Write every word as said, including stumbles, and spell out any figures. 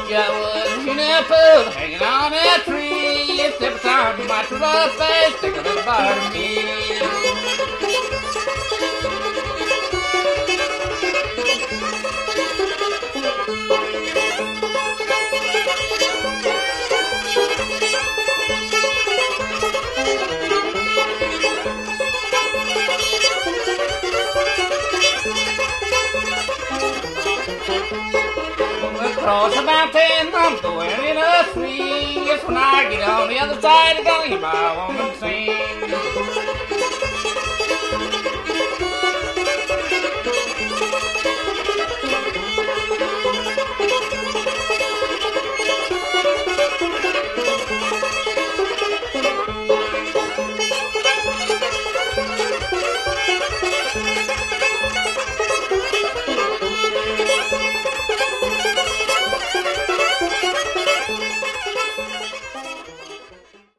Got one juniper hanging on a tree. It's every time my rough face take a little bite of me. Across the mountain, I'm going in a swing. Yes, when I get on the other side, I'm gonna hear my woman sing.